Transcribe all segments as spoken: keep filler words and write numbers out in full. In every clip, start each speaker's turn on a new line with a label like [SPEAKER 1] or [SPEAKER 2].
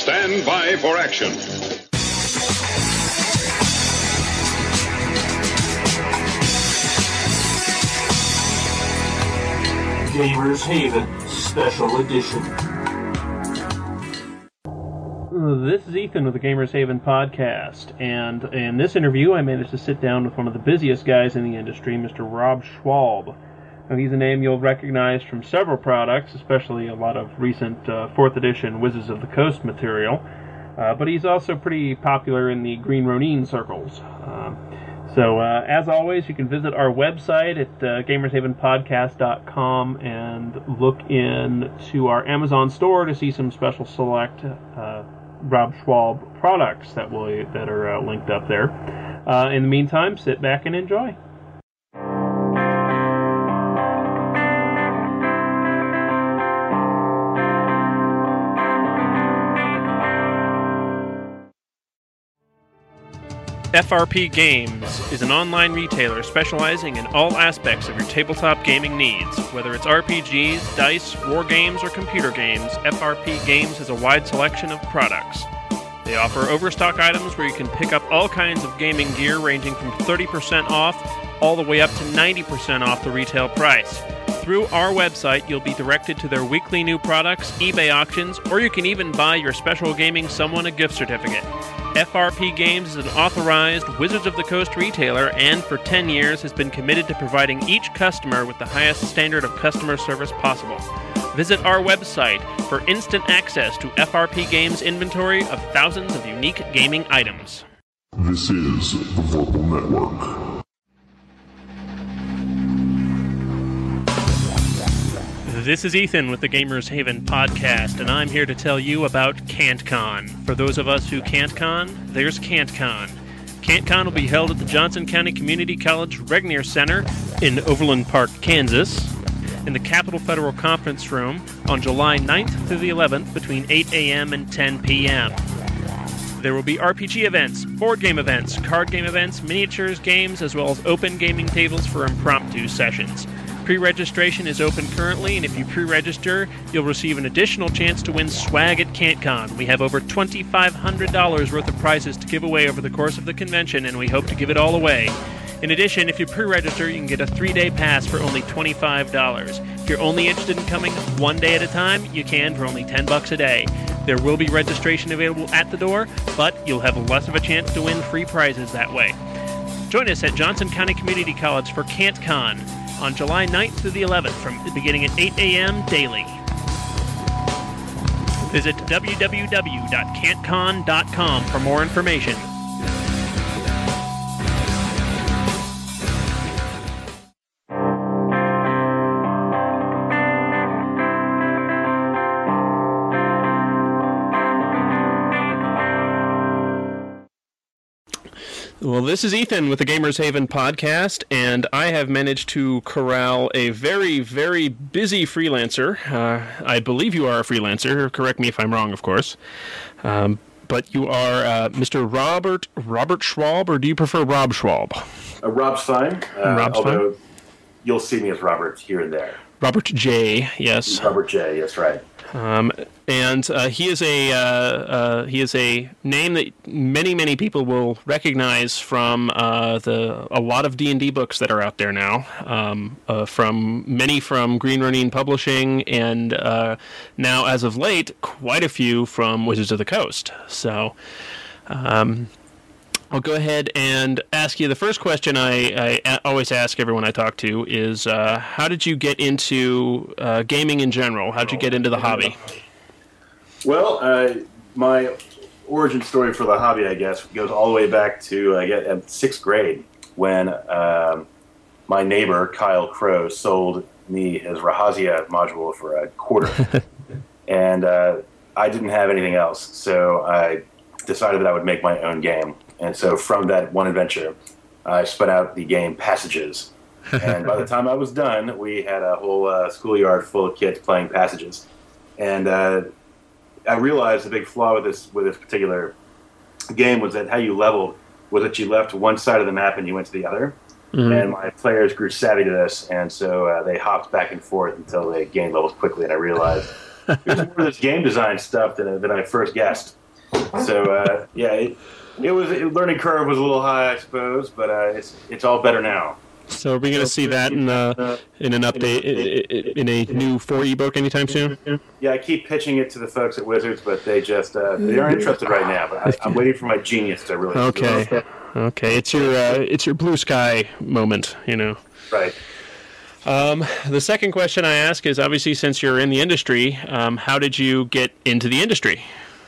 [SPEAKER 1] Stand by for action.
[SPEAKER 2] Gamers Haven Special Edition.
[SPEAKER 3] This is Ethan with the Gamers Haven podcast, and in this interview I managed to sit down with one of the busiest guys in the industry, Mister Rob Schwalb. Now, he's a name you'll recognize from several products, especially a lot of recent uh, fourth edition Wizards of the Coast material, uh, but he's also pretty popular in the Green Ronin circles. Uh, So, uh, as always, you can visit our website at uh, gamers haven podcast dot com and look in to our Amazon store to see some special select uh, Rob Schwalb products that will that are uh, linked up there. Uh, in the meantime, sit back and enjoy. F R P Games is an online retailer specializing in all aspects of your tabletop gaming needs. Whether it's R P Gs, dice, war games, or computer games, F R P Games has a wide selection of products. They offer overstock items where you can pick up all kinds of gaming gear ranging from thirty percent off all the way up to ninety percent off the retail price. Through our website, you'll be directed to their weekly new products, eBay auctions, or you can even buy your special gaming someone a gift certificate. F R P Games is an authorized Wizards of the Coast retailer and for ten years has been committed to providing each customer with the highest standard of customer service possible. Visit our website for instant access to F R P Games' inventory of thousands of unique gaming items.
[SPEAKER 4] This is the Vorpal Network.
[SPEAKER 3] This is Ethan with the Gamers Haven podcast, and I'm here to tell you about CanTCon. For those of us who can't con, there's CanTCon. CanTCon will be held at the Johnson County Community College Regnier Center in Overland Park, Kansas, in the Capital Federal Conference Room on July ninth through the eleventh between eight a.m. and ten p.m. There will be R P G events, board game events, card game events, miniatures games, as well as open gaming tables for impromptu sessions. Pre-registration is open currently, and if you pre-register, you'll receive an additional chance to win swag at CanTCon. We have over two thousand five hundred dollars worth of prizes to give away over the course of the convention, and we hope to give it all away. In addition, if you pre-register, you can get a three-day pass for only twenty-five dollars. If you're only interested in coming one day at a time, you can for only ten bucks a day. There will be registration available at the door, but you'll have less of a chance to win free prizes that way. Join us at Johnson County Community College for CanTCon on July ninth through the eleventh, from beginning at eight a.m. daily. Visit w w w dot cant con dot com for more information. Well, this is Ethan with the Gamers Haven podcast, and I have managed to corral a very, very busy freelancer. Uh, I believe you are a freelancer. Correct me if I'm wrong, of course. Um, but you are uh, Mister Robert Robert Schwalb, or do you prefer Rob Schwalb?
[SPEAKER 5] Uh, Rob's fine. Uh,
[SPEAKER 3] Rob's
[SPEAKER 5] although
[SPEAKER 3] fine.
[SPEAKER 5] You'll see me as Robert here and there.
[SPEAKER 3] Robert J. Yes.
[SPEAKER 5] Robert J. That's right.
[SPEAKER 3] Um, and uh, he is a uh, uh, he is a name that many many people will recognize from uh, the a lot of D and D books that are out there now. Um, uh, from many from Green Ronin Publishing, and uh, now as of late, quite a few from Wizards of the Coast. So. Um, I'll go ahead and ask you the first question I, I always ask everyone I talk to is, uh, how did you get into uh, gaming in general? How did you get into the hobby?
[SPEAKER 5] Well, uh, my origin story for the hobby, I guess, goes all the way back to uh, get, sixth grade when um, my neighbor, Kyle Crow, sold me his Rahazia module for a quarter. and uh, I didn't have anything else, so I decided that I would make my own game. And so from that one adventure, I spun out the game Passages. And by the time I was done, we had a whole uh, schoolyard full of kids playing Passages. And uh, I realized the big flaw with this with this particular game was that how you leveled was that you left one side of the map and you went to the other. Mm-hmm. And my players grew savvy to this, and so uh, they hopped back and forth until they gained levels quickly. And I realized it was more of this game design stuff than, than I first guessed. So uh, yeah, it, it was it, learning curve was a little high, I suppose, but uh, it's it's all better now.
[SPEAKER 3] So are we going to see that in uh, in an update in a new four ebook anytime soon?
[SPEAKER 5] Yeah, I keep pitching it to the folks at Wizards, but they just uh, they aren't interested right now. But I, I'm waiting for my genius to really.
[SPEAKER 3] Okay, okay, it's your uh, it's your blue sky moment, you know.
[SPEAKER 5] Right.
[SPEAKER 3] Um, the second question I ask is, obviously, since you're in the industry, um, how did you get into the industry?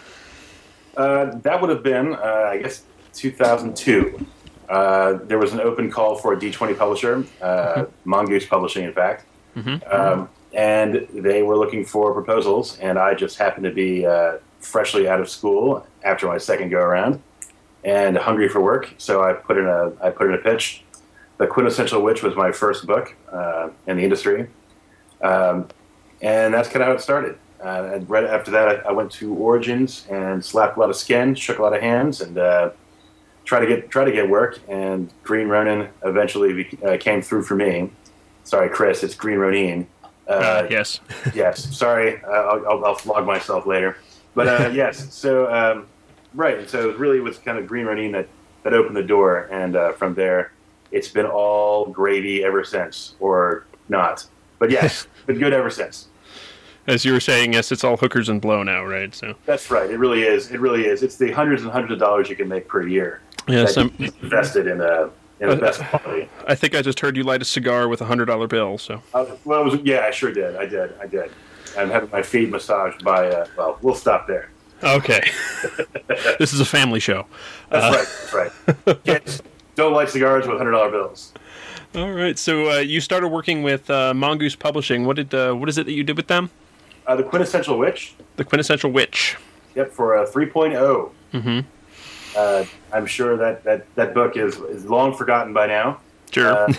[SPEAKER 5] Uh, that would have been, uh, I guess, two thousand two. Uh, there was an open call for a D twenty publisher, uh, mm-hmm. Mongoose Publishing, in fact. Mm-hmm. Um, and they were looking for proposals, and I just happened to be uh, freshly out of school after my second go-around and hungry for work, so I put in a, I put in a pitch. The Quintessential Witch was my first book uh, in the industry, um, and that's kind of how it started. Uh, and right after that, I, I went to Origins and slapped a lot of skin, shook a lot of hands, and uh, tried to get try to get work. And Green Ronin eventually be, uh, came through for me. Sorry, Chris, it's Green Ronin. Uh,
[SPEAKER 3] uh, yes.
[SPEAKER 5] yes. Sorry, uh, I'll, I'll, I'll flog myself later. But uh, yes, so um, right, and so it really was kind of Green Ronin that that opened the door, and uh, from there, it's been all gravy ever since, or not. But yes, been good ever since.
[SPEAKER 3] As you were saying, yes, it's all hookers and blow now, right? So
[SPEAKER 5] that's right. It really is. It really is. It's the hundreds and hundreds of dollars you can make per year.
[SPEAKER 3] Yes, I'm
[SPEAKER 5] invested in a in the best quality.
[SPEAKER 3] I think I just heard you light a cigar with a hundred dollar bill. So
[SPEAKER 5] uh, well, it was, yeah, I sure did. I did. I did. I'm having my feet massaged by. Uh, well, we'll stop there.
[SPEAKER 3] Okay. This is a family show.
[SPEAKER 5] That's uh, right. That's right. Kids, don't light cigars with hundred dollar bills.
[SPEAKER 3] All right. So uh, you started working with uh, Mongoose Publishing. What did uh, what is it that you did with them?
[SPEAKER 5] Uh, the Quintessential Witch.
[SPEAKER 3] The Quintessential Witch.
[SPEAKER 5] Yep, for a three point oh.
[SPEAKER 3] Mm-hmm.
[SPEAKER 5] Uh, I'm sure that, that, that book is, is long forgotten by now.
[SPEAKER 3] Sure.
[SPEAKER 5] Uh,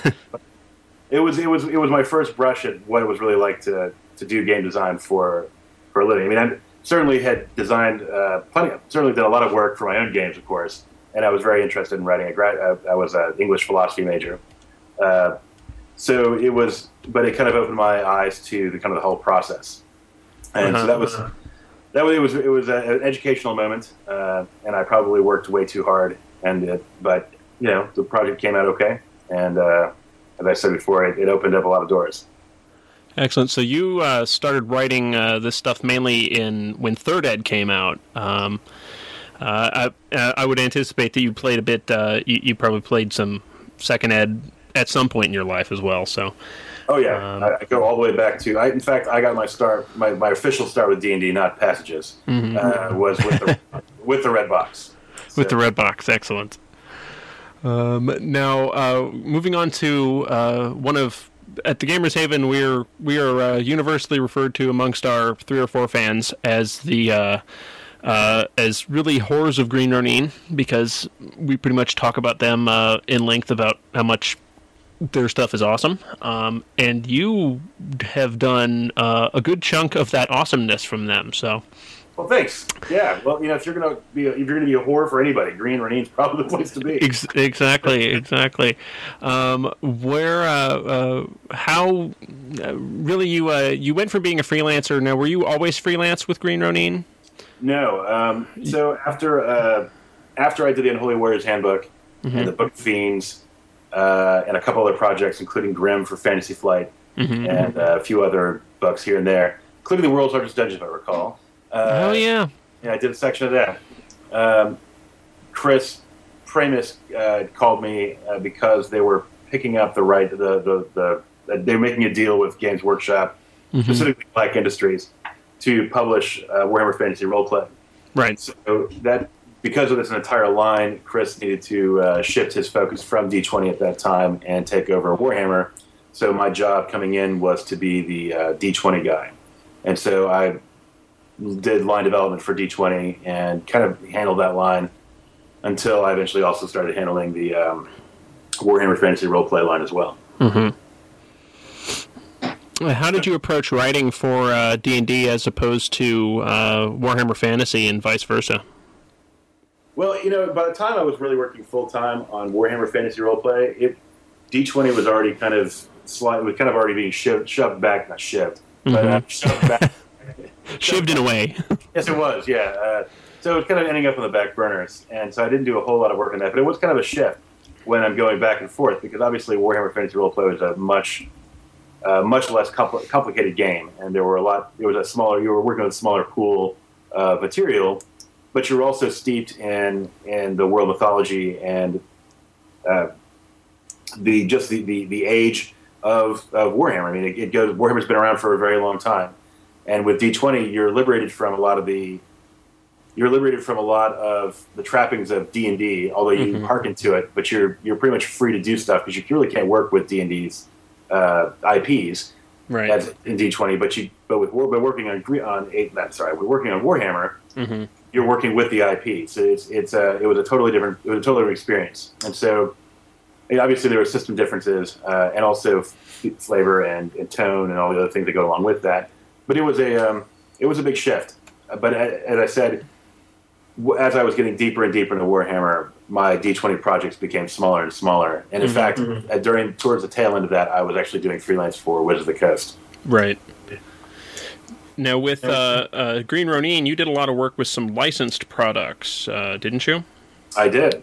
[SPEAKER 5] it was it was it was my first brush at what it was really like to, to do game design for for a living. I mean, I certainly had designed uh, plenty. Certainly did a lot of work for my own games, of course, and I was very interested in writing. A grad, uh, I was an English philosophy major, uh, so it was. But it kind of opened my eyes to the kind of the whole process. And uh-huh. so that was that was it was it was a, an educational moment, uh, and I probably worked way too hard. And it, but you know the project came out okay, and uh, as I said before, it, it opened up a lot of doors.
[SPEAKER 3] Excellent. So you uh, started writing uh, this stuff mainly in when Third Ed came out. Um, uh, I, I would anticipate that you played a bit. Uh, you, you probably played some Second Ed at some point in your life as well. So.
[SPEAKER 5] Oh yeah, um, I, I go all the way back to. I, in fact, I got my start, my, my official start with D and D, not Passages, mm-hmm. uh, was with the with the Red Box.
[SPEAKER 3] So. With the Red Box, excellent. Um, now, uh, moving on to uh, one of at the Gamers Haven, we're we are uh, universally referred to amongst our three or four fans as the uh, uh, as really horrors of Green Ronin, because we pretty much talk about them uh, in length about how much their stuff is awesome, um, and you have done uh, a good chunk of that awesomeness from them. So,
[SPEAKER 5] well, thanks. Yeah, well, you know, if you're gonna be a, if you're gonna be a whore for anybody, Green Ronin's probably the place to be.
[SPEAKER 3] Ex- exactly, exactly. Um, where, uh, uh, how, uh, really, you uh, you went from being a freelancer. Now, were you always freelance with Green Ronin?
[SPEAKER 5] No. Um, so after uh, after I did the Unholy Warriors Handbook mm-hmm. and the Book of Fiends. Uh, and a couple other projects, including Grimm for Fantasy Flight, mm-hmm. and uh, a few other books here and there, including the World's Largest Dungeon, if I recall. Uh,
[SPEAKER 3] oh, yeah.
[SPEAKER 5] Yeah, I did a section of that. Um, Chris Pramis uh, called me uh, because they were picking up the right, the, the, the, the they were making a deal with Games Workshop, mm-hmm. specifically Black Industries, to publish uh, Warhammer Fantasy Roleplay.
[SPEAKER 3] Right.
[SPEAKER 5] So that... Because of this entire line, Chris needed to uh, shift his focus from D twenty at that time and take over Warhammer. So my job coming in was to be the uh, D twenty guy. And so I did line development for D twenty and kind of handled that line until I eventually also started handling the um, Warhammer Fantasy Roleplay line as well.
[SPEAKER 3] Mm-hmm. How did you approach writing for uh, D and D as opposed to uh, Warhammer Fantasy and vice versa?
[SPEAKER 5] Well, you know, by the time I was really working full-time on Warhammer Fantasy Roleplay, it, D twenty was already kind of slightly, was kind of already being shoved, shoved back, not shoved, mm-hmm. but uh, shoved back
[SPEAKER 3] Shivved in a way.
[SPEAKER 5] Yes, it was. Yeah. Uh, so it was kind of ending up on the back burners, and so I didn't do a whole lot of work on that. But it was kind of a shift when I'm going back and forth because obviously Warhammer Fantasy Roleplay is a much, uh, much less compl- complicated game, and there were a lot. It was a smaller. You were working with a smaller pool of material, but you're also steeped in in the world mythology and uh, the just the, the, the age of, of Warhammer. I mean, it, it goes. Warhammer's been around for a very long time. And with D twenty, you're liberated from a lot of the, you're liberated from a lot of the trappings of D and D. Although you mm-hmm. hearken to it, but you're you're pretty much free to do stuff because you really can't work with D and D's uh, I Ps,
[SPEAKER 3] right?
[SPEAKER 5] As in D twenty, but you but with but working on on eight. I'm sorry, we're working on Warhammer.
[SPEAKER 3] Mm-hmm.
[SPEAKER 5] You're working with the I P, so it's it's a it was a totally different it was a totally different experience. And so, and obviously there were system differences uh, and also f- flavor and, and tone and all the other things that go along with that. But it was a um, it was a big shift. But as I said, as I was getting deeper and deeper into Warhammer, my D twenty projects became smaller and smaller. And in mm-hmm. fact, mm-hmm. during towards the tail end of that, I was actually doing freelance for Wizards of the Coast.
[SPEAKER 3] Right. Now with uh, uh, Green Ronin, you did a lot of work with some licensed products, uh, didn't you?
[SPEAKER 5] I did.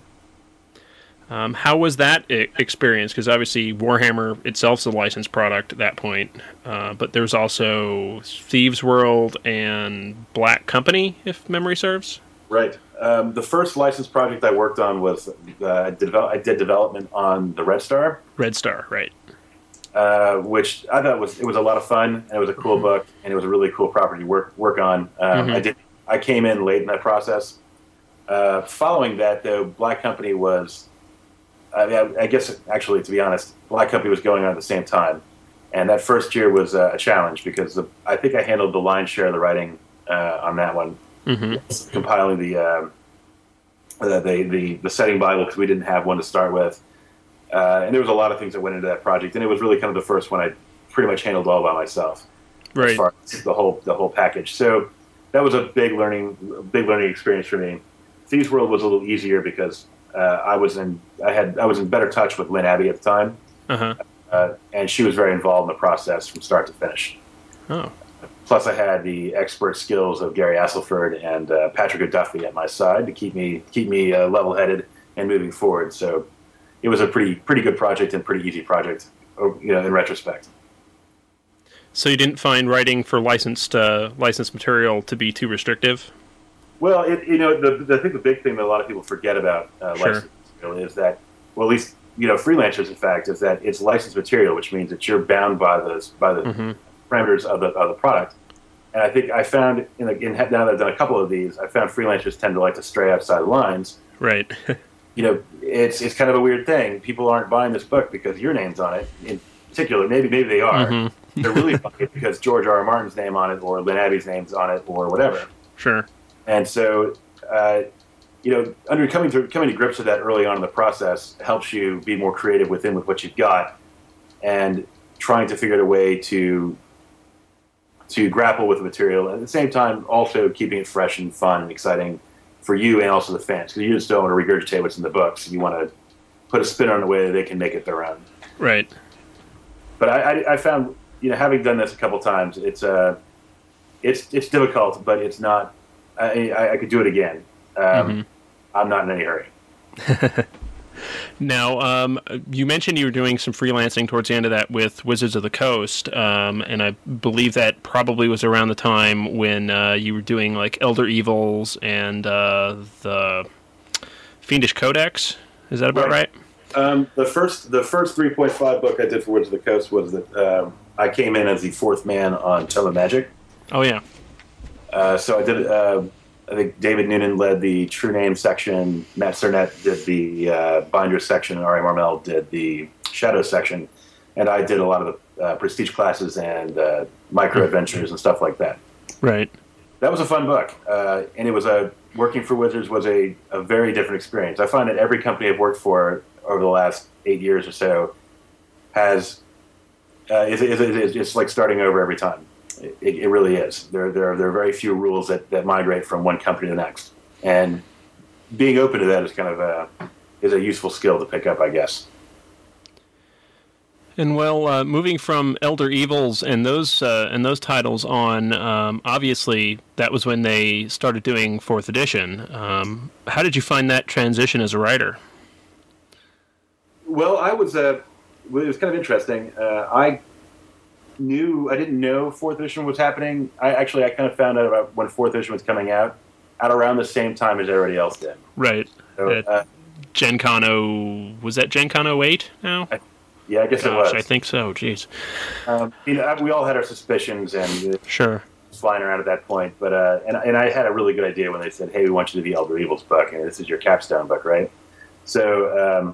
[SPEAKER 3] Um, how was that I- experience? Because obviously Warhammer itself is a licensed product at that point, uh, but there's also Thieves World and Black Company, if memory serves.
[SPEAKER 5] Right. Um, the first licensed project I worked on was uh, I, did devel- I did development on the Red Star.
[SPEAKER 3] Red Star, right.
[SPEAKER 5] Uh, which I thought was it was a lot of fun, and it was a cool mm-hmm. book, and it was a really cool property to work work on. Um, mm-hmm. I did. I came in late in that process. Uh, following that, though, Black Company was. I, mean, I guess, actually, to be honest, Black Company was going on at the same time. And that first year was uh, a challenge because the, I think I handled the lion's share of the writing uh, on that one, mm-hmm. compiling the, uh, the, the, the, the setting Bible because we didn't have one to start with. Uh, and there was a lot of things that went into that project. And it was really kind of the first one I pretty much handled all by myself.
[SPEAKER 3] Right.
[SPEAKER 5] As far as the whole, the whole package. So that was a big learning, big learning experience for me. Thieves World was a little easier because Uh, I was in I had I was in better touch with Lynn Abbey at the time,
[SPEAKER 3] uh-huh.
[SPEAKER 5] uh, and she was very involved in the process from start to finish.
[SPEAKER 3] Oh.
[SPEAKER 5] Plus, I had the expert skills of Gary Asselford and uh, Patrick O'Duffy at my side to keep me keep me uh, level-headed and moving forward. So it was a pretty pretty good project and pretty easy project, you know, in retrospect.
[SPEAKER 3] So you didn't find writing for licensed uh, licensed material to be too restrictive?
[SPEAKER 5] Well, it, you know, the, the I think the big thing that a lot of people forget about uh,
[SPEAKER 3] sure.
[SPEAKER 5] licensed material is that, well, at least you know, freelancers, in fact, is that it's licensed material, which means that you're bound by the by the mm-hmm. parameters of the of the product. And I think I found in, a, in now that I've done a couple of these, I found freelancers tend to like to stray outside the lines.
[SPEAKER 3] Right.
[SPEAKER 5] You know, it's it's kind of a weird thing. People aren't buying this book because your name's on it. In particular, maybe maybe they are. Mm-hmm. They're really buying it because George R. R. Martin's name on it, or Lynn Abbey's name's on it, or whatever.
[SPEAKER 3] Sure.
[SPEAKER 5] And so, uh, you know, under coming to coming to grips with that early on in the process helps you be more creative within with what you've got, and trying to figure out a way to to grapple with the material, and at the same time also keeping it fresh and fun and exciting for you and also the fans, because you just don't want to regurgitate what's in the books. You want to put a spin on it in a way that they can make it their own.
[SPEAKER 3] Right.
[SPEAKER 5] But I, I, I found, you know, having done this a couple times, it's uh, it's it's difficult, but it's not. I, I, I could do it again. Um, mm-hmm. I'm not in any hurry.
[SPEAKER 3] Now, um, you mentioned you were doing some freelancing towards the end of that with Wizards of the Coast, um, and I believe that probably was around the time when uh, you were doing like Elder Evils and uh, the Fiendish Codex. Is that about right?
[SPEAKER 5] right? Um, the first, the first three point five book I did for Wizards of the Coast was that um, I came in as the fourth man on Tome of Magic.
[SPEAKER 3] Oh yeah.
[SPEAKER 5] Uh, so I did. Uh, I think David Noonan led the True Name section. Matt Cernett did the uh, Binder section, and Ari Marmel did the Shadow section, and I did a lot of the uh, prestige classes and uh, micro adventures and stuff like that.
[SPEAKER 3] Right.
[SPEAKER 5] That was a fun book, uh, and it was a working for Wizards was a, a very different experience. I find that every company I've worked for over the last eight years or so has uh, is, is, is, is like starting over every time. It, it really is. There, there, there are very few rules that, that migrate from one company to the next, and being open to that is kind of a is a useful skill to pick up, I guess.
[SPEAKER 3] And well, uh, moving from Elder Evils and those uh, and those titles on, um, obviously that was when they started doing fourth edition. Um, how did you find that transition as a writer?
[SPEAKER 5] Well, I was uh, it was kind of interesting. Uh, I knew I didn't know fourth edition was happening. I actually I kind of found out about when fourth edition was coming out at around the same time as everybody else did.
[SPEAKER 3] Right.
[SPEAKER 5] So, uh,
[SPEAKER 3] Gen Con oh, was that Gen Con oh eight now?
[SPEAKER 5] I, yeah, I guess
[SPEAKER 3] Gosh,
[SPEAKER 5] it was.
[SPEAKER 3] I think so. Jeez.
[SPEAKER 5] Um, you know, we all had our suspicions and uh,
[SPEAKER 3] Sure.
[SPEAKER 5] flying around at that point, but uh, and and I had a really good idea when they said, "Hey, we want you to do the Elder Evils book, and this is your capstone book, right?" So um,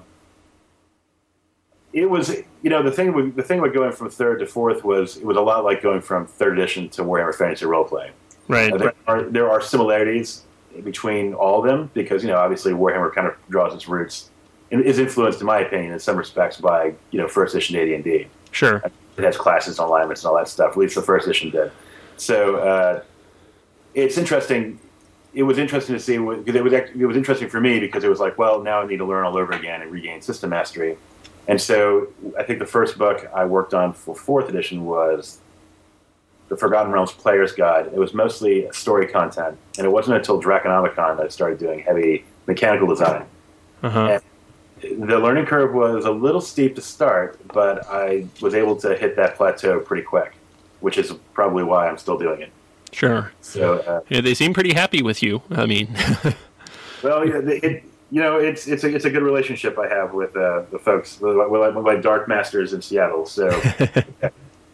[SPEAKER 5] it was, you know, the thing with the thing with going from third to fourth was it was a lot like going from third edition to Warhammer Fantasy Roleplay.
[SPEAKER 3] Right.
[SPEAKER 5] Uh, there are there are similarities between all of them because, you know, obviously Warhammer kind of draws its roots and is influenced, in my opinion, in some respects by, you know, first edition A D and D.
[SPEAKER 3] Sure.
[SPEAKER 5] It has classes and alignments and all that stuff. At least the first edition did. So uh, it's interesting. It was interesting to see because it was it was interesting for me because it was like, well, now I need to learn all over again and regain system mastery. And so I think the first book I worked on for fourth edition was The Forgotten Realms Player's Guide. It was mostly story content, and it wasn't until Draconomicon that I started doing heavy mechanical design.
[SPEAKER 3] Uh-huh.
[SPEAKER 5] And the learning curve was a little steep to start, but I was able to hit that plateau pretty quick, which is probably why I'm still doing it.
[SPEAKER 3] Sure.
[SPEAKER 5] So uh,
[SPEAKER 3] yeah, they seem pretty happy with you. I mean,
[SPEAKER 5] well, yeah, it, you know, it's it's a it's a good relationship I have with uh, the folks, with, with, with my Dark Masters in Seattle. So. Yeah.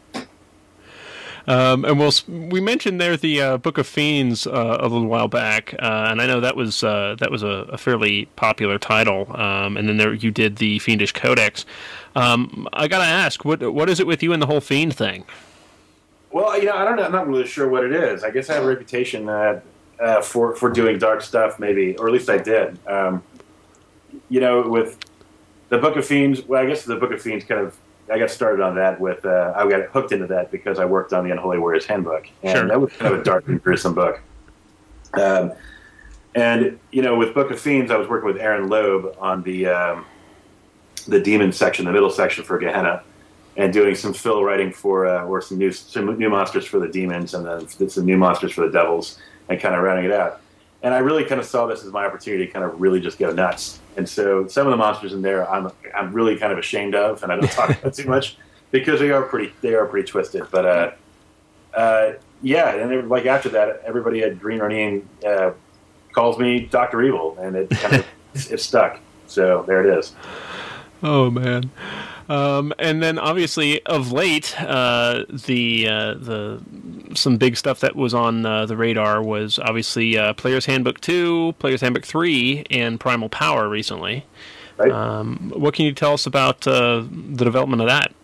[SPEAKER 3] Um, and we'll, we mentioned there the uh, Book of Fiends uh, a little while back, uh, and I know that was uh, that was a, a fairly popular title. Um, and then there you did the Fiendish Codex. Um, I gotta ask, what what is it with you and the whole Fiend thing?
[SPEAKER 5] Well, you know, I don't know. I'm not really sure what it is. I guess I have a reputation uh, uh, for for doing dark stuff, maybe, or at least I did. Um, you know, with the Book of Fiends. Well, I guess the Book of Fiends kind of. I got started on that with, uh, I got hooked into that because I worked on the Unholy Warriors Handbook. And
[SPEAKER 3] sure.
[SPEAKER 5] That was kind of a dark and gruesome book. Um, and, you know, with Book of Fiends, I was working with Aaron Loeb on the um, the demon section, the middle section for Gehenna, and doing some fill writing for, uh, or some new, some new monsters for the demons and then some new monsters for the devils, and kind of rounding it out. And I really kind of saw this as my opportunity to kind of really just go nuts. And so some of the monsters in there I'm I'm really kind of ashamed of, and I don't talk about too much because they are pretty they are pretty twisted. But uh, uh, yeah, and they, like after that, everybody at Green Ronin uh, calls me Doctor Evil, and it kind of it stuck. So there it is.
[SPEAKER 3] Oh man. Um, and then, obviously, of late, uh, the uh, the some big stuff that was on uh, the radar was obviously uh, Player's Handbook two, Player's Handbook three, and Primal Power recently.
[SPEAKER 5] Right.
[SPEAKER 3] Um, what can you tell us about uh, the development of that?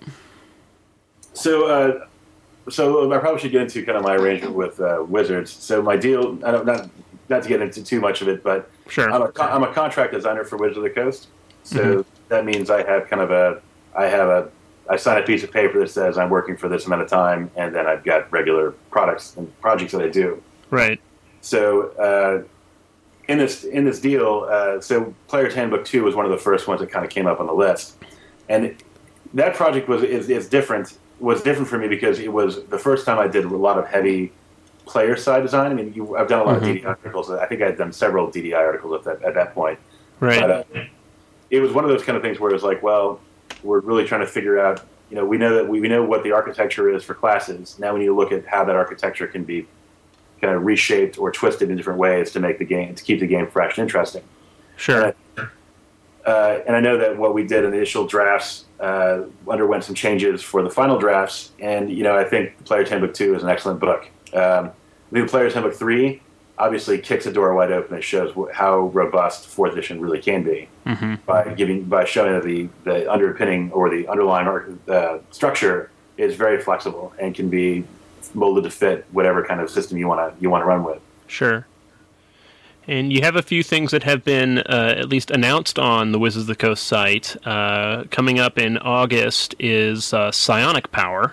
[SPEAKER 5] So, uh, so I probably should get into kind of my arrangement with uh, Wizards. So my deal, I don't not not to get into too much of it, but
[SPEAKER 3] sure.
[SPEAKER 5] I'm a I'm a contract designer for Wizards of the Coast. So mm-hmm. that means I have kind of a I have a, I sign a piece of paper that says I'm working for this amount of time, and then I've got regular products and projects that I do.
[SPEAKER 3] Right.
[SPEAKER 5] So uh, in this in this deal, uh, so Player's Handbook two was one of the first ones that kind of came up on the list, and that project was is, is different was different for me because it was the first time I did a lot of heavy player side design. I mean, you, I've done a lot mm-hmm. of D D I articles. I think I had done several D D I articles at that at that point.
[SPEAKER 3] Right.
[SPEAKER 5] But, uh, it was one of those kind of things where it was like, well. We're really trying to figure out, you know, we know that we, we know what the architecture is for classes. Now we need to look at how that architecture can be kind of reshaped or twisted in different ways to make the game, to keep the game fresh and interesting.
[SPEAKER 3] Sure.
[SPEAKER 5] And I, uh, and I know that what we did in the initial drafts uh, underwent some changes for the final drafts. And, you know, I think Player's Handbook two is an excellent book. Um, I think Player's Handbook three obviously kicks the door wide open and shows how robust fourth edition really can be
[SPEAKER 3] mm-hmm.
[SPEAKER 5] by giving by showing that the, the underpinning or the underlying uh, structure is very flexible and can be molded to fit whatever kind of system you want to you want to run with.
[SPEAKER 3] Sure. And you have a few things that have been uh, at least announced on the Wizards of the Coast site. Uh, coming up in August is uh, Psionic Power.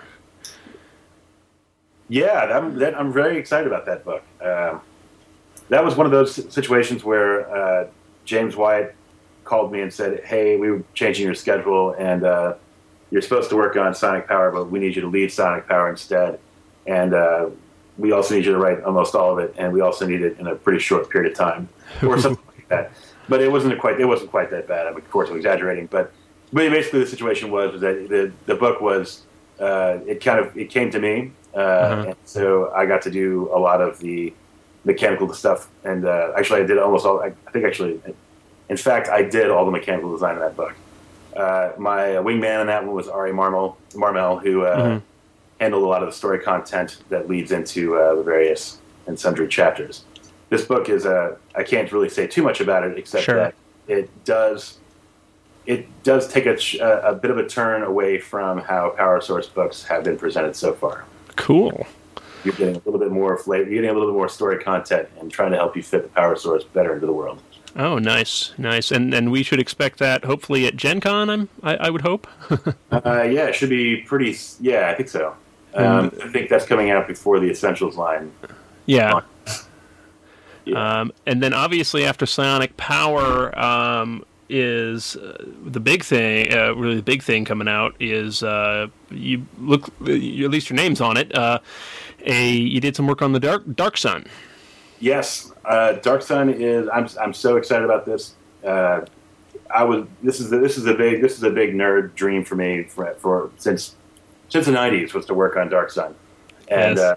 [SPEAKER 5] Yeah, that, that, I'm very excited about that book. Um, That was one of those situations where uh, James Wyatt called me and said, "Hey, we were changing your schedule, and uh, you're supposed to work on Sonic Power, but we need you to lead Sonic Power instead. And uh, we also need you to write almost all of it, and we also need it in a pretty short period of time, or something like that. But it wasn't quite it wasn't quite that bad. I mean, of course, I'm exaggerating, but basically the situation was, was that the the book was uh, it kind of it came to me, uh, uh-huh. and so I got to do a lot of the mechanical stuff. And uh, actually, I did almost all. I, I think actually, in fact, I did all the mechanical design in that book. Uh, my wingman in that one was Ari Marmel, Marmel who uh, mm-hmm. handled a lot of the story content that leads into uh, the various and sundry chapters. This book is uh, I can't really say too much about it, except sure. that it does it does take a, a bit of a turn away from how Power Source books have been presented so far.
[SPEAKER 3] Cool.
[SPEAKER 5] You're getting a little bit more flavor. You're getting a little bit more story content and trying to help you fit the Power Source better into the world.
[SPEAKER 3] Oh, nice, nice, and and we should expect that hopefully at Gen Con. I'm, I, I would hope.
[SPEAKER 5] uh, yeah, it should be pretty. Yeah, I think so. Um, I think that's coming out before the Essentials line.
[SPEAKER 3] Yeah. yeah. Um, and then obviously after Sonic Power um, is uh, the big thing. Uh, really, the big thing coming out is uh, you look. At least your name's on it. Uh, a you did some work on the Dark Dark Sun.
[SPEAKER 5] Yes, uh, Dark Sun is. I'm I'm so excited about this. Uh, I was. This is a, this is a big this is a big nerd dream for me for, for since since the nineties was to work on Dark Sun, and yes. uh,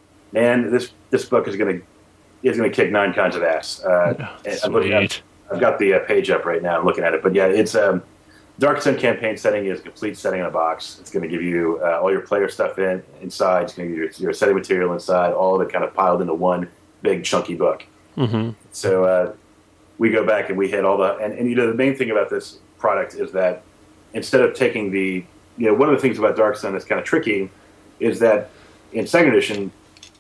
[SPEAKER 5] man, this this book is gonna is gonna kick nine kinds of ass. Uh, I'm looking at, I've got the uh, page up right now. I'm looking at it, but yeah, it's um, Dark Sun campaign setting is a complete setting in a box. It's going to give you uh, all your player stuff in inside. It's going to give you your, your setting material inside. All of it kind of piled into one big chunky book.
[SPEAKER 3] Mm-hmm.
[SPEAKER 5] So uh, we go back and we hit all the and, and you know the main thing about this product is that instead of taking the you know one of the things about Dark Sun that's kind of tricky is that in second edition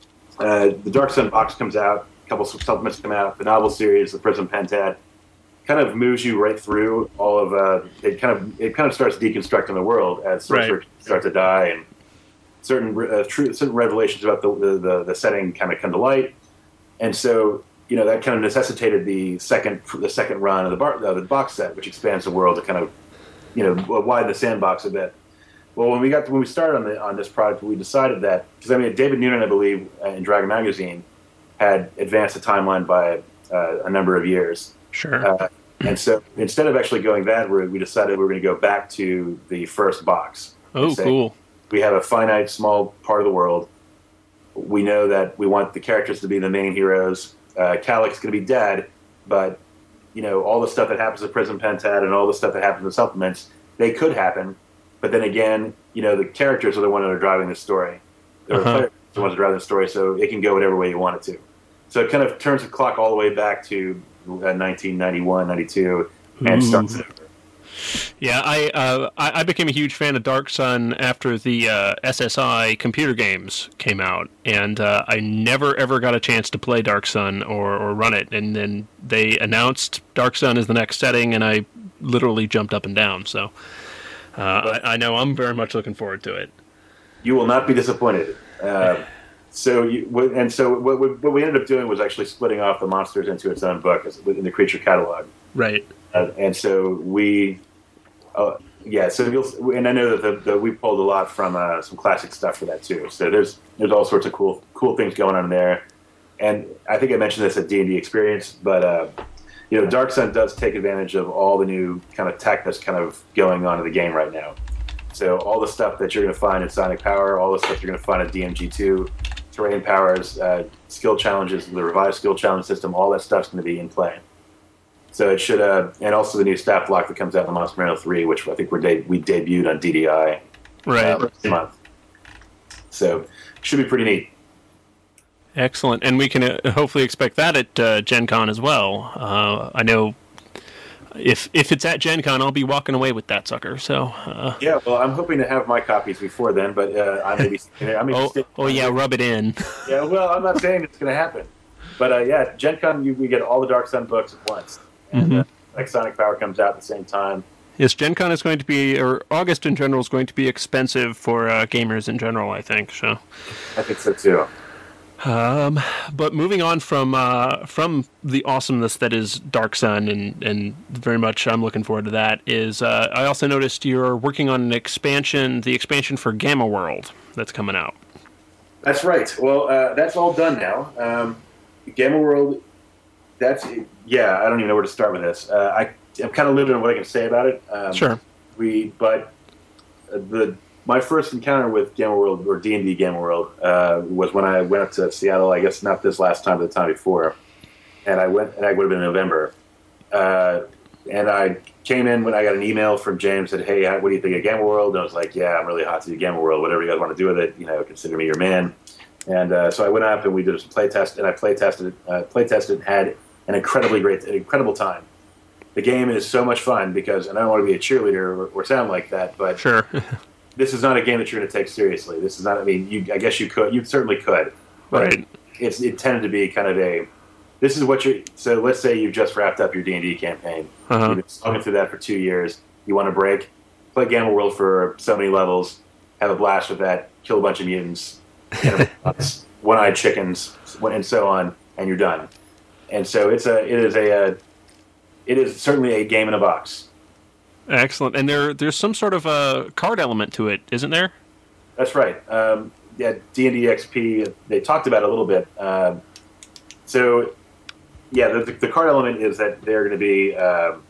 [SPEAKER 5] uh, the Dark Sun box comes out, a couple of supplements come out, the novel series, the Prism Pentad kind of moves you right through all of uh, it. Kind of it kind of starts deconstructing the world as sorcerers right. start to die and certain uh, true, certain revelations about the, the the setting kind of come to light. And so, you know, that kind of necessitated the second the second run of the, bar, of the box set, which expands the world to kind of, you know, widen the sandbox a bit. Well, when we got to, when we started on the on this product, we decided that because I mean, David Noonan, I believe, in Dragon Magazine, had advanced the timeline by uh, a number of years.
[SPEAKER 3] Sure.
[SPEAKER 5] Uh, and so, instead of actually going that route, we decided we were going to go back to the first box.
[SPEAKER 3] Oh, cool!
[SPEAKER 5] We have a finite, small part of the world. We know that we want the characters to be the main heroes. Uh, Calic's going to be dead, but you know all the stuff that happens at Prism Pentad and all the stuff that happens in supplements, they could happen. But then again, you know the characters are the ones that are driving the story. They're uh-huh. the players are the ones that are driving the story, so it can go whatever way you want it to. So it kind of turns the clock all the way back to uh, nineteen ninety-one, ninety-two, and
[SPEAKER 3] Ooh.
[SPEAKER 5] starts it over.
[SPEAKER 3] Yeah, I, uh, I I became a huge fan of Dark Sun after the uh, S S I computer games came out, and uh, I never ever got a chance to play Dark Sun or, or run it. And then they announced Dark Sun as the next setting, and I literally jumped up and down. So uh, I, I know I'm very much looking forward to it.
[SPEAKER 5] You will not be disappointed. Uh, so you, and so what, what we ended up doing was actually splitting off the monsters into its own book within the creature catalog.
[SPEAKER 3] Right.
[SPEAKER 5] Uh, and so we. Uh, yeah, so you'll, and I know that the, the, we pulled a lot from uh, some classic stuff for that too. So there's there's all sorts of cool cool things going on in there, and I think I mentioned this at D and D Experience, but uh, you know, Dark Sun does take advantage of all the new kind of tech that's kind of going on in the game right now. So all the stuff that you're going to find in Sonic Power, all the stuff you're going to find in D M G two, terrain powers, uh, skill challenges, the revised skill challenge system, all that stuff's going to be in play. So it should, uh, and also the new staff block that comes out in the Monster Manual three, which I think we're de- we debuted on D D I
[SPEAKER 3] right.
[SPEAKER 5] uh, this month. So should be pretty neat.
[SPEAKER 3] Excellent, and we can uh, hopefully expect that at uh, Gen Con as well. Uh, I know if if it's at Gen Con, I'll be walking away with that sucker. So uh,
[SPEAKER 5] yeah, well, I'm hoping to have my copies before then, but uh, I may be. I may
[SPEAKER 3] oh,
[SPEAKER 5] be
[SPEAKER 3] oh yeah, rub it in.
[SPEAKER 5] Yeah, well, I'm not saying it's going to happen, but uh, yeah, Gen Con, you, we get all the Dark Sun books at once. And
[SPEAKER 3] mm-hmm.
[SPEAKER 5] uh, like Sonic Power comes out at the same time.
[SPEAKER 3] Yes, Gen Con is going to be, or August in general is going to be expensive for uh, gamers in general, I think. So,
[SPEAKER 5] I think so too.
[SPEAKER 3] Um, but moving on from uh, from the awesomeness that is Dark Sun, and, and very much I'm looking forward to that, is uh, I also noticed you're working on an expansion, the expansion for Gamma World that's coming out.
[SPEAKER 5] That's right. Well, uh, that's all done now. Um, Gamma World, that's, yeah, I don't even know where to start with this. Uh, I, I'm kind of limited on what I can say about it. Um,
[SPEAKER 3] Sure.
[SPEAKER 5] We, but the my first encounter with Gamma World, or D and D Gamma World, uh, was when I went up to Seattle, I guess not this last time, but the time before. And I went, and I would have been in November. Uh, and I came in when I got an email from James that, hey, what do you think of Gamma World? And I was like, yeah, I'm really hot to do Gamma World. Whatever you guys want to do with it, you know, consider me your man. And uh, so I went up and we did some play test, and I play tested it, uh, play tested and had an incredibly great, an incredible time. The game is so much fun because, and I don't want to be a cheerleader or, or sound like that, but
[SPEAKER 3] Sure.
[SPEAKER 5] this is not a game that you're going to take seriously. This is not, I mean, you, I guess you could, you certainly could. But
[SPEAKER 3] Right.
[SPEAKER 5] It's intended to be kind of a, this is what you're, so let's say you've just wrapped up your D and D campaign.
[SPEAKER 3] Uh-huh.
[SPEAKER 5] You've been slugging through that for two years. You want to break, play Gamma World for so many levels, have a blast with that, kill a bunch of mutants, one-eyed chickens, and so on, and you're done. And so it's a, it is a, a it is certainly a game in a box.
[SPEAKER 3] Excellent. And there there's some sort of a card element to it, isn't there?
[SPEAKER 5] That's right. Um, yeah, D and D X P, they talked about it a little bit. Um, so, yeah, the, the card element is that they're going to be, um,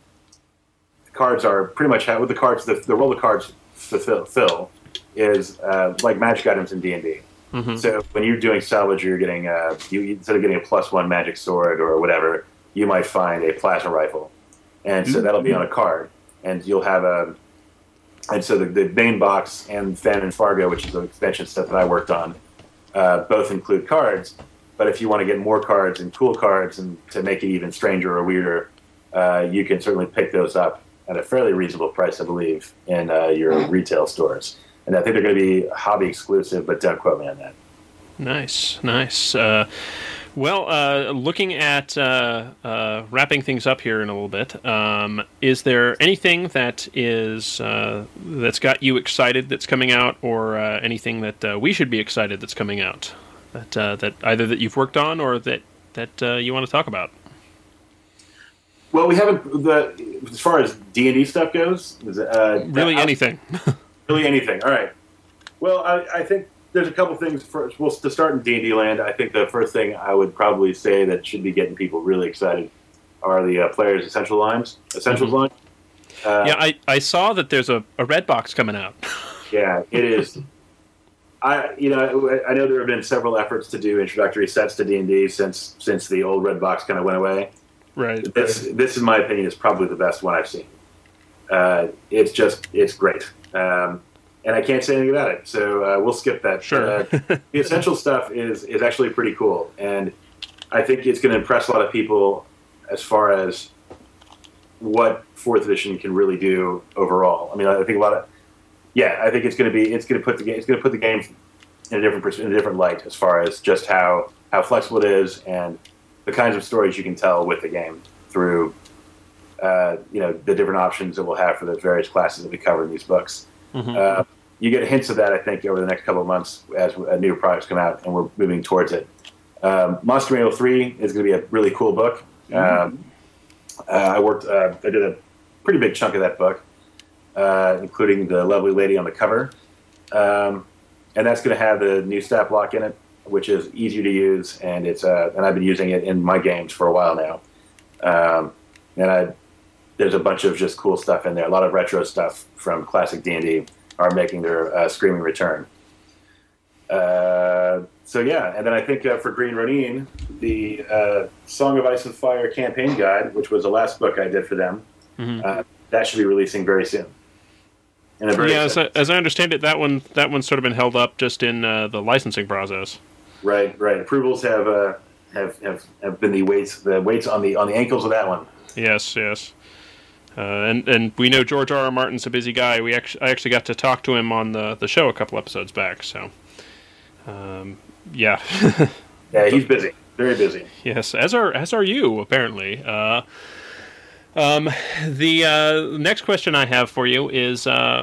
[SPEAKER 5] the cards are pretty much, how, with the cards, the, the role the cards fulfill, fill is uh, like magic items in D and D. Mm-hmm. So when you're doing salvage, you're getting, uh, you, instead of getting a plus one magic sword or whatever, you might find a plasma rifle. And so that'll be on a card. And you'll have a, and so the, the main box and Fan and Fargo, which is the expansion stuff that I worked on, uh, both include cards. But if you want to get more cards and cool cards and to make it even stranger or weirder, uh, you can certainly pick those up at a fairly reasonable price, I believe, in uh, your retail stores. And I think they're going to be hobby exclusive, but don't quote me on that.
[SPEAKER 3] Nice, nice. Uh, well, uh, looking at uh, uh, wrapping things up here in a little bit, um, is there anything that is uh, that's got you excited that's coming out, or uh, anything that uh, we should be excited that's coming out, that uh, that either that you've worked on or that that uh, you want to talk about?
[SPEAKER 5] Well, we haven't. The as far as D and D stuff goes, uh,
[SPEAKER 3] really
[SPEAKER 5] that,
[SPEAKER 3] anything.
[SPEAKER 5] Really anything. All right. Well, I, I think there's a couple things. For, well, to start in D and D land, I think the first thing I would probably say that should be getting people really excited are the uh, Players Essential lines. Essentials
[SPEAKER 3] mm-hmm.
[SPEAKER 5] line. Uh,
[SPEAKER 3] yeah, I, I saw that there's a, a red box coming out.
[SPEAKER 5] Yeah, it is. I you know I know there have been several efforts to do introductory sets to D and D since since the old red box kind of went away.
[SPEAKER 3] Right.
[SPEAKER 5] This this, in my opinion, is probably the best one I've seen. Uh, it's just it's great. Um, and I can't say anything about it, so uh, we'll skip that.
[SPEAKER 3] Sure.
[SPEAKER 5] Uh, the essential stuff is is actually pretty cool, and I think it's going to impress a lot of people as far as what fourth edition can really do overall. I mean, I think a lot of yeah, I think it's going to be it's going to put the game it's going to put the game in a different in a different light as far as just how how flexible it is and the kinds of stories you can tell with the game through uh, you know the different options that we'll have for the various classes that we cover in these books. Mm-hmm. Uh, you get hints of that, I think, over the next couple of months as uh, new products come out, and we're moving towards it. Um, Monster Manual three is going to be a really cool book. Mm-hmm. Um, uh, I worked, uh, I did a pretty big chunk of that book, uh, including the lovely lady on the cover, um, and that's going to have the new stat block in it, which is easier to use, and it's uh, and I've been using it in my games for a while now. Um, and I. There's a bunch of just cool stuff in there. A lot of retro stuff from classic D and D are making their uh, screaming return. Uh, so yeah, and then I think uh, for Green Ronin, the uh, Song of Ice and Fire campaign guide, which was the last book I did for them, mm-hmm. uh, that should be releasing very soon. And very
[SPEAKER 3] yeah, as I, as I understand it, that one that one's sort of been held up just in uh, the licensing process.
[SPEAKER 5] Right, right. Approvals have uh, have, have have been the weights the weights on the on the ankles of that one.
[SPEAKER 3] Yes, yes. Uh, and and we know George R. R. Martin's a busy guy. We actually I actually got to talk to him on the, the show a couple episodes back. So, um, yeah,
[SPEAKER 5] yeah, he's busy, very busy.
[SPEAKER 3] Yes, as are as are you apparently. Uh, um, the uh, next question I have for you is: uh,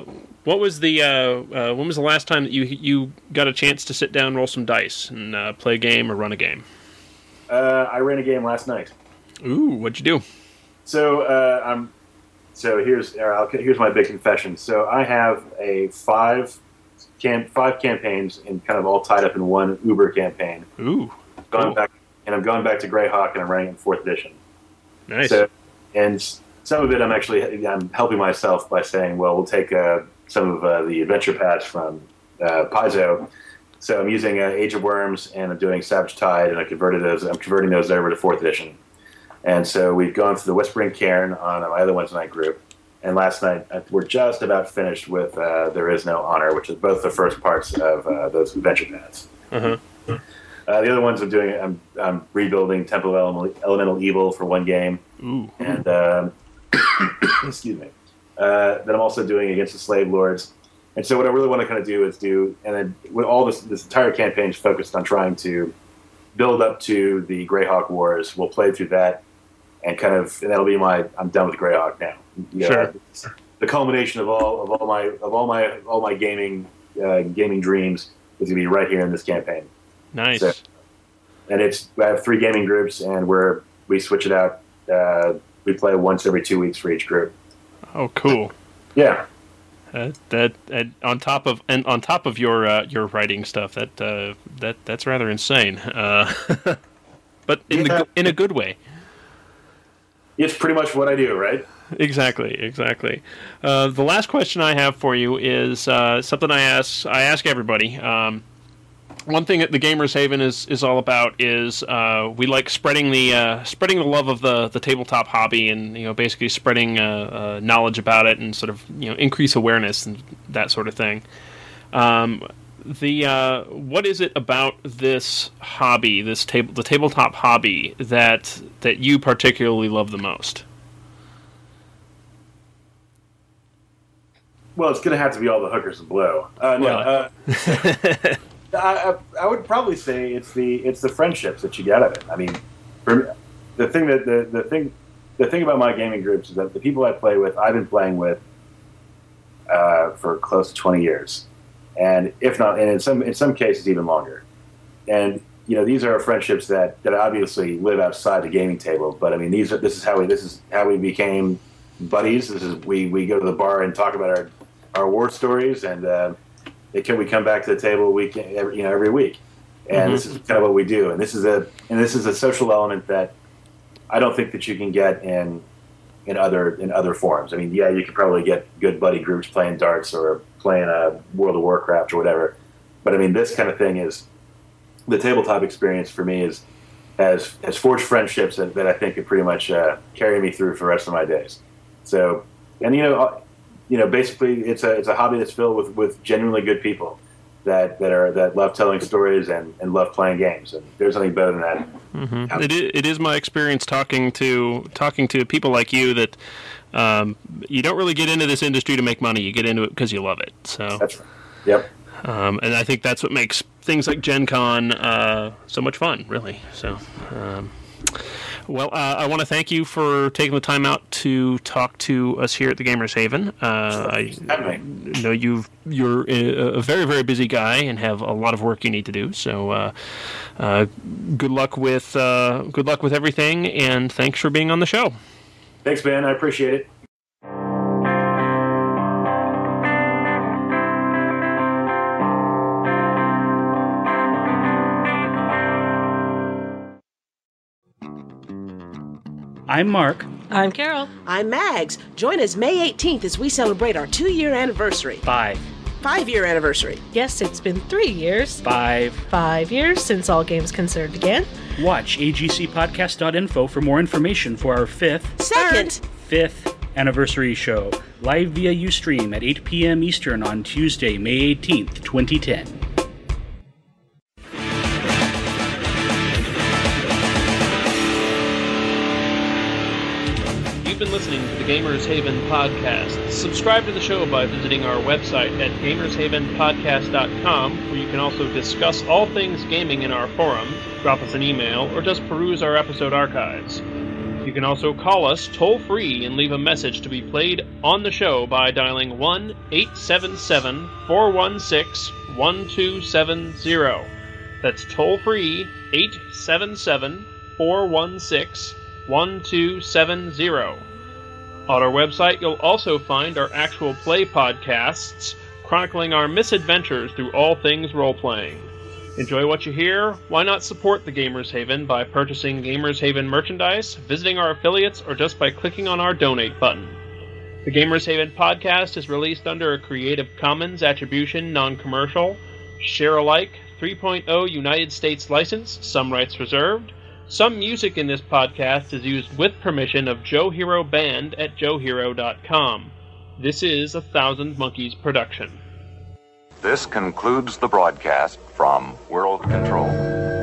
[SPEAKER 3] What was the uh, uh, when was the last time that you you got a chance to sit down, roll some dice, and uh, play a game or run a game?
[SPEAKER 5] Uh, I ran a game last night.
[SPEAKER 3] Ooh, what'd you do?
[SPEAKER 5] So uh, I'm. So here's I'll, here's my big confession. So I have a five cam five campaigns and kind of all tied up in one Uber campaign.
[SPEAKER 3] Ooh,
[SPEAKER 5] going
[SPEAKER 3] cool.
[SPEAKER 5] back, and I'm going back to Greyhawk, and I'm running it in fourth edition.
[SPEAKER 3] Nice.
[SPEAKER 5] So, and some of it I'm actually I'm helping myself by saying, well, we'll take uh, some of uh, the adventure paths from uh, Paizo. So I'm using uh, Age of Worms, and I'm doing Savage Tide, and I converted those. I'm converting those over to fourth edition. And so we've gone through the Whispering Cairn on my other Wednesday night group. And last night we're just about finished with uh, There Is No Honor, which is both the first parts of uh, those adventure paths.
[SPEAKER 3] Uh-huh.
[SPEAKER 5] Uh, the other ones I'm doing, I'm, I'm rebuilding Temple of Elemental, Elemental Evil for one game.
[SPEAKER 3] Ooh.
[SPEAKER 5] And um, excuse me. Uh, then I'm also doing Against the Slave Lords. And so what I really want to kind of do is do, and then with all this, this entire campaign is focused on trying to build up to the Greyhawk Wars. We'll play through that, and kind of, and that'll be my, I'm done with Greyhawk now. You know,
[SPEAKER 3] Sure.
[SPEAKER 5] The culmination of all of all my of all my all my gaming uh, gaming dreams is gonna be right here in this campaign.
[SPEAKER 3] Nice.
[SPEAKER 5] So, and it's I have three gaming groups, and we're we switch it out. Uh, we play once every two weeks for each group.
[SPEAKER 3] Oh, cool.
[SPEAKER 5] Yeah.
[SPEAKER 3] Uh, that and on top of and on top of your uh, your writing stuff, that uh, that that's rather insane. Uh, but in
[SPEAKER 5] Yeah.
[SPEAKER 3] the in a good way.
[SPEAKER 5] It's pretty much what I do, right?
[SPEAKER 3] Exactly, exactly. Uh, the last question I have for you is uh, something I ask I ask everybody. Um, one thing that the Gamers Haven is, is all about is uh, we like spreading the uh, spreading the love of the, the tabletop hobby, and you know basically spreading uh, uh, knowledge about it and sort of you know increase awareness and that sort of thing. Um, the uh, what is it about this hobby, this table the tabletop hobby that that you particularly love the most?
[SPEAKER 5] Well, it's going to have to be all the hookers and blow. Uh, no,
[SPEAKER 3] Well.
[SPEAKER 5] uh, I, I, I would probably say it's the it's the friendships that you get out of it. I mean, for, the thing that the, the thing the thing about my gaming groups is that the people I play with, I've been playing with uh, for close to twenty years, and if not, and in some in some cases even longer. And you know, these are friendships that, that obviously live outside the gaming table. But I mean, these are this is how we this is how we became buddies. This is we, we go to the bar and talk about our our war stories, and uh, it can we come back to the table week every, you know every week, and
[SPEAKER 3] Mm-hmm.
[SPEAKER 5] this is kind of what we do. And this is a and this is a social element that I don't think that you can get in in other in other forms. I mean, yeah, you could probably get good buddy groups playing darts or playing a World of Warcraft or whatever, but I mean, this kind of thing is the tabletop experience for me is has has forged friendships that, that I think could pretty much uh, carry me through for the rest of my days. So, and you know. You know, basically, it's a it's a hobby that's filled with, with genuinely good people that, that are that love telling stories and, and love playing games. And there's nothing better than that.
[SPEAKER 3] Mm-hmm. It is, it is my experience talking to talking to people like you that um, you don't really get into this industry to make money. You get into it because you love it. So
[SPEAKER 5] That's right. Yep.
[SPEAKER 3] Um, and I think that's what makes things like Gen Con uh, so much fun, really. So. Um, Well, uh, I want to thank you for taking the time out to talk to us here at the Gamers Haven. Uh, I know you've, you're a, a very, very busy guy and have a lot of work you need to do. So, uh, uh, good luck with uh, good luck with everything, and thanks for being on the show.
[SPEAKER 5] Thanks, man. I appreciate it.
[SPEAKER 1] I'm Mark.
[SPEAKER 6] I'm Carol.
[SPEAKER 7] I'm Mags. Join us May eighteenth as we celebrate our two-year anniversary.
[SPEAKER 1] Five.
[SPEAKER 7] Five-year anniversary.
[SPEAKER 6] Yes, it's been three years.
[SPEAKER 1] Five.
[SPEAKER 6] Five years since All Games Considered began.
[SPEAKER 1] Watch A G C podcast dot info for more information for our fifth,
[SPEAKER 7] Second.
[SPEAKER 1] fifth anniversary show, live via Ustream at eight p.m. Eastern on Tuesday, May eighteenth, twenty ten.
[SPEAKER 3] You've been listening to the Gamers Haven podcast. Subscribe to the show by visiting our website at gamers haven podcast dot com, where you can also discuss all things gaming in our forum, drop us an email, or just peruse our episode archives. You can also call us toll-free and leave a message to be played on the show by dialing one eight seven seven, four one six, one two seven zero. That's toll-free, eight seven seven, four one six, one two seven zero. On our website, you'll also find our actual play podcasts, chronicling our misadventures through all things role-playing. Enjoy what you hear? Why not support the Gamers Haven by purchasing Gamers Haven merchandise, visiting our affiliates, or just by clicking on our donate button? The Gamers Haven podcast is released under a Creative Commons Attribution Non-Commercial, Share-alike three point oh United States license, some rights reserved. Some music in this podcast is used with permission of Joe Hero Band at joe hero dot com. This is a Thousand Monkeys production.
[SPEAKER 8] This concludes the broadcast from World Control.